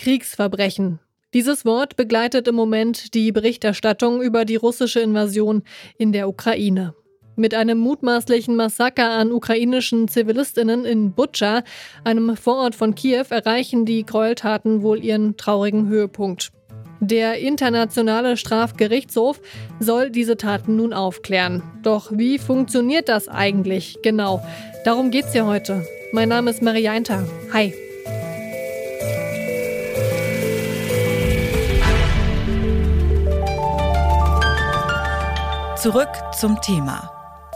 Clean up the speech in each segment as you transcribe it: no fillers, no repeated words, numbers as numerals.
Kriegsverbrechen. Dieses Wort begleitet im Moment die Berichterstattung über die russische Invasion in der Ukraine. Mit einem mutmaßlichen Massaker an ukrainischen ZivilistInnen in Butscha, einem Vorort von Kiew, erreichen die Gräueltaten wohl ihren traurigen Höhepunkt. Der Internationale Strafgerichtshof soll diese Taten nun aufklären. Doch wie funktioniert das eigentlich genau? Darum geht's hier heute. Mein Name ist Marie Jainter. Hi. Zurück zum Thema.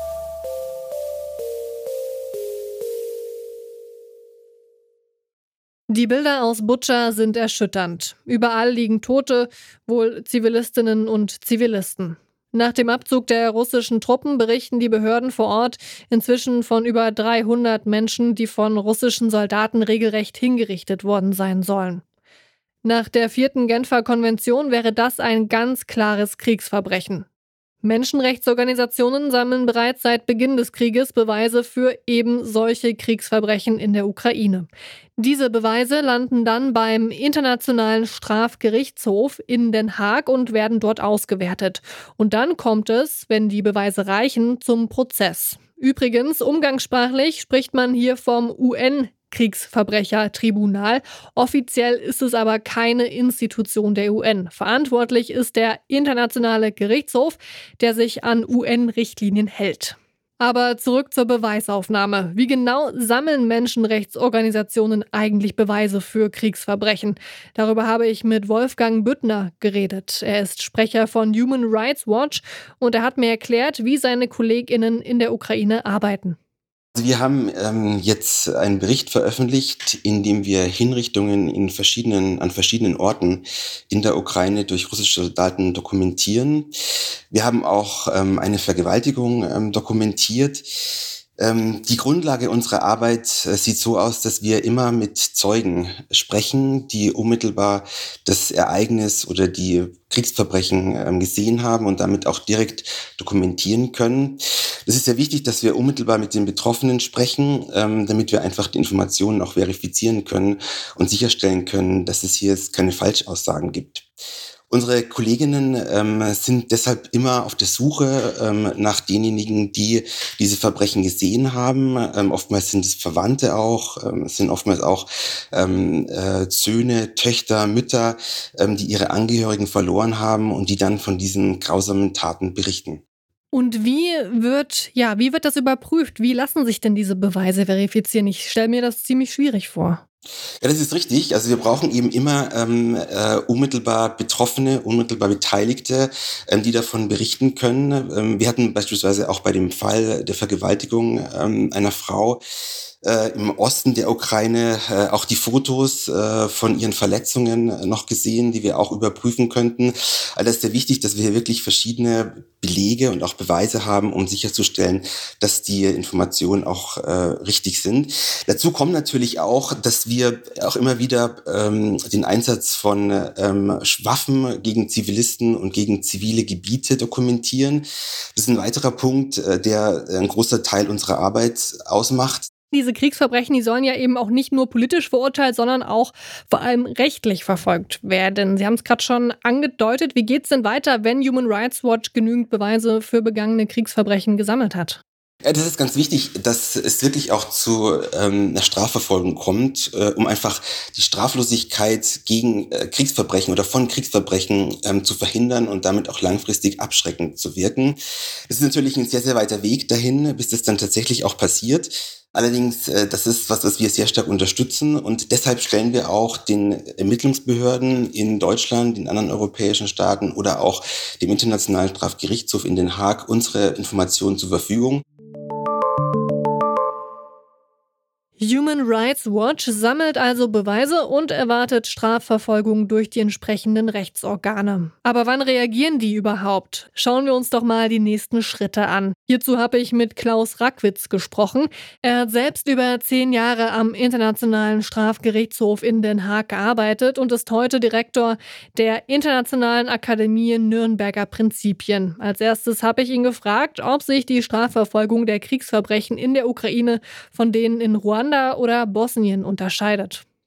Die Bilder aus Butscha sind erschütternd. Überall liegen Tote, wohl Zivilistinnen und Zivilisten. Nach dem Abzug der russischen Truppen berichten die Behörden vor Ort inzwischen von über 300 Menschen, die von russischen Soldaten regelrecht hingerichtet worden sein sollen. Nach der 4. Genfer Konvention wäre das ein ganz klares Kriegsverbrechen. Menschenrechtsorganisationen sammeln bereits seit Beginn des Krieges Beweise für eben solche Kriegsverbrechen in der Ukraine. Diese Beweise landen dann beim Internationalen Strafgerichtshof in Den Haag und werden dort ausgewertet. Und dann kommt es, wenn die Beweise reichen, zum Prozess. Übrigens, umgangssprachlich spricht man hier vom UN-Kriegsverbrechertribunal. Offiziell ist es aber keine Institution der UN. Verantwortlich ist der Internationale Gerichtshof, der sich an UN-Richtlinien hält. Aber zurück zur Beweisaufnahme. Wie genau sammeln Menschenrechtsorganisationen eigentlich Beweise für Kriegsverbrechen? Darüber habe ich mit Wolfgang Büttner geredet. Er ist Sprecher von Human Rights Watch und er hat mir erklärt, wie seine KollegInnen in der Ukraine arbeiten. Wir haben jetzt einen Bericht veröffentlicht, in dem wir Hinrichtungen an verschiedenen Orten in der Ukraine durch russische Soldaten dokumentieren. Wir haben auch eine Vergewaltigung dokumentiert. Die Grundlage unserer Arbeit sieht so aus, dass wir immer mit Zeugen sprechen, die unmittelbar das Ereignis oder die Kriegsverbrechen gesehen haben und damit auch direkt dokumentieren können. Es ist sehr wichtig, dass wir unmittelbar mit den Betroffenen sprechen, damit wir einfach die Informationen auch verifizieren können und sicherstellen können, dass es hier jetzt keine Falschaussagen gibt. Unsere Kolleginnen sind deshalb immer auf der Suche nach denjenigen, die diese Verbrechen gesehen haben. Oftmals sind es Verwandte auch, es sind oftmals auch Söhne, Töchter, Mütter, die ihre Angehörigen verloren haben und die dann von diesen grausamen Taten berichten. Und wie wird das überprüft? Wie lassen sich denn diese Beweise verifizieren? Ich stelle mir das ziemlich schwierig vor. Ja, das ist richtig. Also wir brauchen eben immer unmittelbar Betroffene, unmittelbar Beteiligte, die davon berichten können. Wir hatten beispielsweise auch bei dem Fall der Vergewaltigung einer Frau im Osten der Ukraine auch die Fotos von ihren Verletzungen noch gesehen, die wir auch überprüfen könnten. Also es ist sehr wichtig, dass wir hier wirklich verschiedene Belege und auch Beweise haben, um sicherzustellen, dass die Informationen auch richtig sind. Dazu kommt natürlich auch, dass wir auch immer wieder den Einsatz von Waffen gegen Zivilisten und gegen zivile Gebiete dokumentieren. Das ist ein weiterer Punkt, der ein großer Teil unserer Arbeit ausmacht. Diese Kriegsverbrechen, die sollen ja eben auch nicht nur politisch verurteilt, sondern auch vor allem rechtlich verfolgt werden. Sie haben es gerade schon angedeutet. Wie geht es denn weiter, wenn Human Rights Watch genügend Beweise für begangene Kriegsverbrechen gesammelt hat? Ja, das ist ganz wichtig, dass es wirklich auch zu einer Strafverfolgung kommt, um einfach die Straflosigkeit gegen Kriegsverbrechen oder von Kriegsverbrechen zu verhindern und damit auch langfristig abschreckend zu wirken. Es ist natürlich ein sehr, sehr weiter Weg dahin, bis das dann tatsächlich auch passiert. Allerdings, das ist was wir sehr stark unterstützen und deshalb stellen wir auch den Ermittlungsbehörden in Deutschland, in anderen europäischen Staaten oder auch dem Internationalen Strafgerichtshof in Den Haag unsere Informationen zur Verfügung. Human Rights Watch sammelt also Beweise und erwartet Strafverfolgung durch die entsprechenden Rechtsorgane. Aber wann reagieren die überhaupt? Schauen wir uns doch mal die nächsten Schritte an. Hierzu habe ich mit Klaus Rackwitz gesprochen. Er hat selbst über 10 Jahre am Internationalen Strafgerichtshof in Den Haag gearbeitet und ist heute Direktor der Internationalen Akademie Nürnberger Prinzipien. Als erstes habe ich ihn gefragt, ob sich die Strafverfolgung der Kriegsverbrechen in der Ukraine von denen in Ruanda oder Bosnien unterscheidet.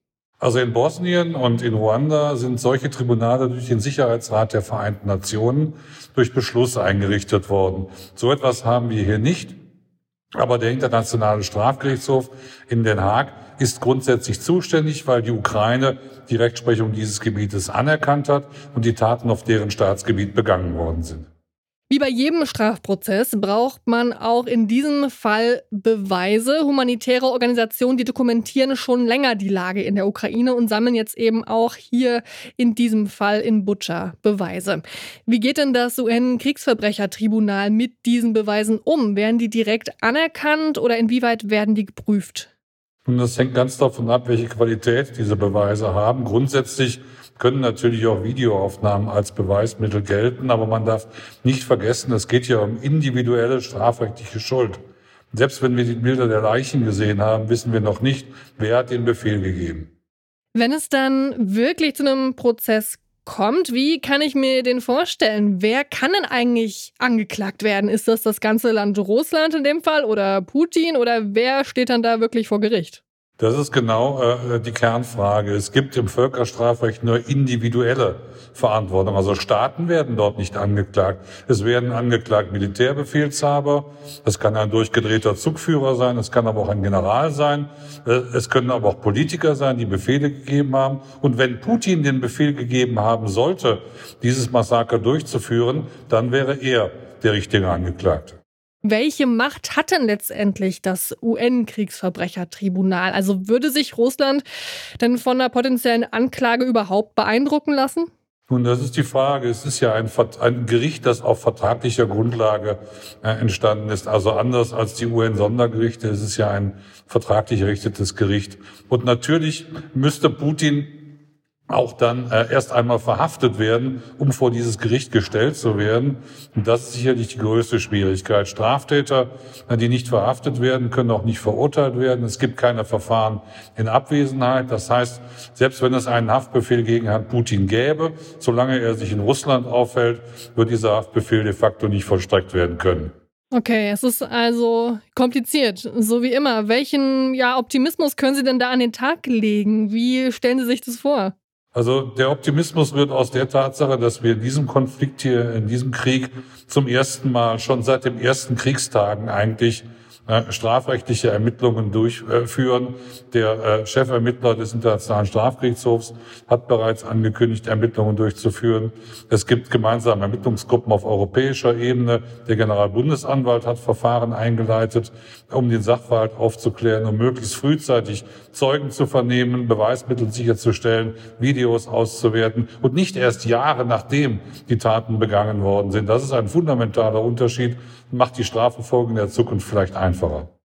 Also in Bosnien und in Ruanda sind solche Tribunale durch den Sicherheitsrat der Vereinten Nationen durch Beschluss eingerichtet worden. So etwas haben wir hier nicht. Aber der Internationale Strafgerichtshof in Den Haag ist grundsätzlich zuständig, weil die Ukraine die Rechtsprechung dieses Gebietes anerkannt hat und die Taten auf deren Staatsgebiet begangen worden sind. Wie bei jedem Strafprozess braucht man auch in diesem Fall Beweise. Humanitäre Organisationen, die dokumentieren schon länger die Lage in der Ukraine und sammeln jetzt eben auch hier in diesem Fall in Butscha Beweise. Wie geht denn das UN-Kriegsverbrechertribunal mit diesen Beweisen um? Werden die direkt anerkannt oder inwieweit werden die geprüft? Und das hängt ganz davon ab, welche Qualität diese Beweise haben. Grundsätzlich können natürlich auch Videoaufnahmen als Beweismittel gelten, aber man darf nicht vergessen, es geht ja um individuelle strafrechtliche Schuld. Selbst wenn wir die Bilder der Leichen gesehen haben, wissen wir noch nicht, wer hat den Befehl gegeben. Wenn es dann wirklich zu einem Prozess kommt, wie kann ich mir den vorstellen? Wer kann denn eigentlich angeklagt werden? Ist das ganze Land Russland in dem Fall oder Putin oder wer steht dann da wirklich vor Gericht? Das ist genau die Kernfrage. Es gibt im Völkerstrafrecht nur individuelle Verantwortung. Also Staaten werden dort nicht angeklagt. Es werden angeklagt Militärbefehlshaber. Es kann ein durchgedrehter Zugführer sein. Es kann aber auch ein General sein. Es können aber auch Politiker sein, die Befehle gegeben haben. Und wenn Putin den Befehl gegeben haben sollte, dieses Massaker durchzuführen, dann wäre er der richtige Angeklagte. Welche Macht hat denn letztendlich das UN-Kriegsverbrechertribunal? Also würde sich Russland denn von einer potenziellen Anklage überhaupt beeindrucken lassen? Nun, das ist die Frage. Es ist ja ein Gericht, das auf vertraglicher Grundlage entstanden ist. Also anders als die UN-Sondergerichte, es ist ja ein vertraglich errichtetes Gericht. Und natürlich müsste Putin auch dann erst einmal verhaftet werden, um vor dieses Gericht gestellt zu werden. Und das ist sicherlich die größte Schwierigkeit. Straftäter, die nicht verhaftet werden, können auch nicht verurteilt werden. Es gibt keine Verfahren in Abwesenheit. Das heißt, selbst wenn es einen Haftbefehl gegen Herrn Putin gäbe, solange er sich in Russland aufhält, wird dieser Haftbefehl de facto nicht vollstreckt werden können. Okay, es ist also kompliziert, so wie immer. Welchen Optimismus können Sie denn da an den Tag legen? Wie stellen Sie sich das vor? Also der Optimismus wird aus der Tatsache, dass wir in diesem Konflikt hier, in diesem Krieg zum ersten Mal, schon seit den ersten Kriegstagen eigentlich strafrechtliche Ermittlungen durchführen. Der Chefermittler des Internationalen Strafgerichtshofs hat bereits angekündigt, Ermittlungen durchzuführen. Es gibt gemeinsame Ermittlungsgruppen auf europäischer Ebene. Der Generalbundesanwalt hat Verfahren eingeleitet, um den Sachverhalt aufzuklären, um möglichst frühzeitig Zeugen zu vernehmen, Beweismittel sicherzustellen, Videos auszuwerten und nicht erst Jahre nachdem die Taten begangen worden sind. Das ist ein fundamentaler Unterschied und macht die Strafverfolgung in der Zukunft vielleicht einfacher.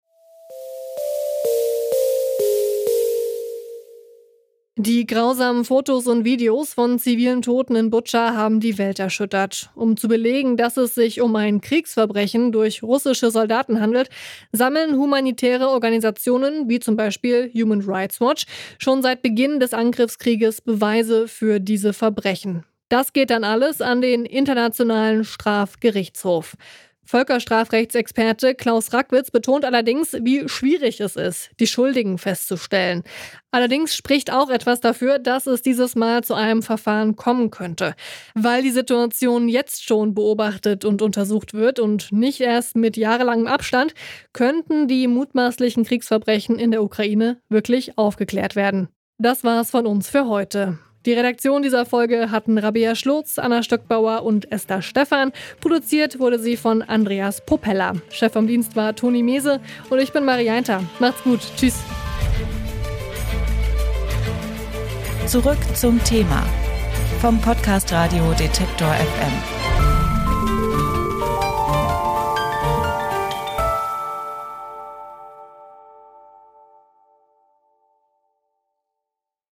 Die grausamen Fotos und Videos von zivilen Toten in Butscha haben die Welt erschüttert. Um zu belegen, dass es sich um ein Kriegsverbrechen durch russische Soldaten handelt, sammeln humanitäre Organisationen wie zum Beispiel Human Rights Watch schon seit Beginn des Angriffskrieges Beweise für diese Verbrechen. Das geht dann alles an den Internationalen Strafgerichtshof. Völkerstrafrechtsexperte Klaus Rackwitz betont allerdings, wie schwierig es ist, die Schuldigen festzustellen. Allerdings spricht auch etwas dafür, dass es dieses Mal zu einem Verfahren kommen könnte. Weil die Situation jetzt schon beobachtet und untersucht wird und nicht erst mit jahrelangem Abstand, könnten die mutmaßlichen Kriegsverbrechen in der Ukraine wirklich aufgeklärt werden. Das war's von uns für heute. Die Redaktion dieser Folge hatten Rabea Schlotz, Anna Stöckbauer und Esther Stephan. Produziert wurde sie von Andreas Popella. Chef vom Dienst war Toni Mese und ich bin Marianta. Macht's gut. Tschüss. Zurück zum Thema vom Podcast Radio Detektor FM.